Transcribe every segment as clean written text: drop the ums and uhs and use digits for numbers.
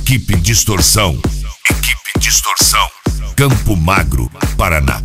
Equipe Distorção. Equipe Distorção. Campo Magro, Paraná.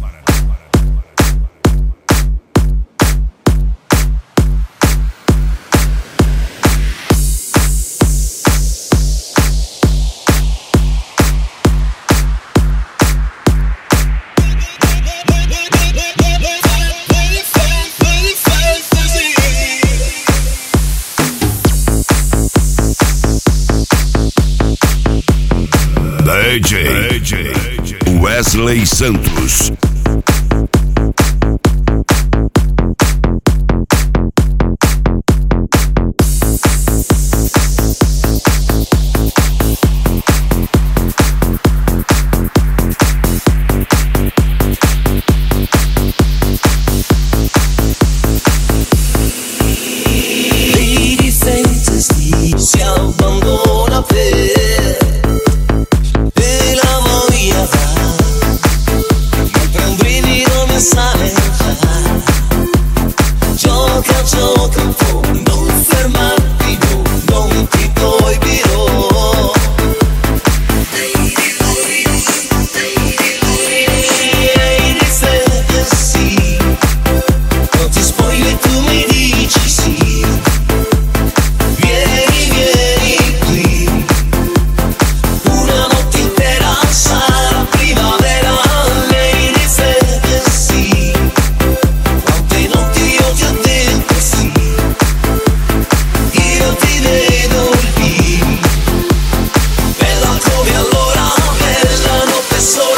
DJ Wesley Santos. Lady Fantasy se abbandona per gioca un po', non fermarti, no, non ti proibirò. Lady Fantasy, non ti spoglio e tu mi dici sì. Vieni qui, una notte intera sarà primavera. Lady Fantasy, quante notti io ti ho detto sì. Io ti vedo lì, bella come allora, bella notte sola.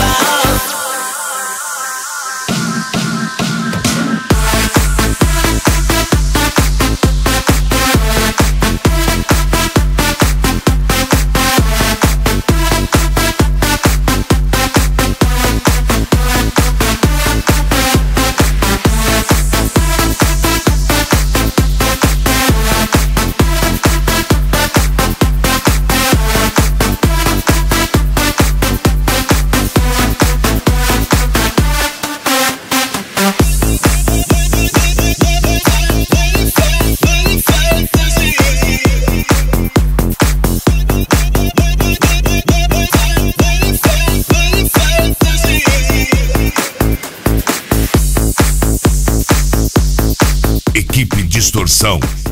Equipe Distorção.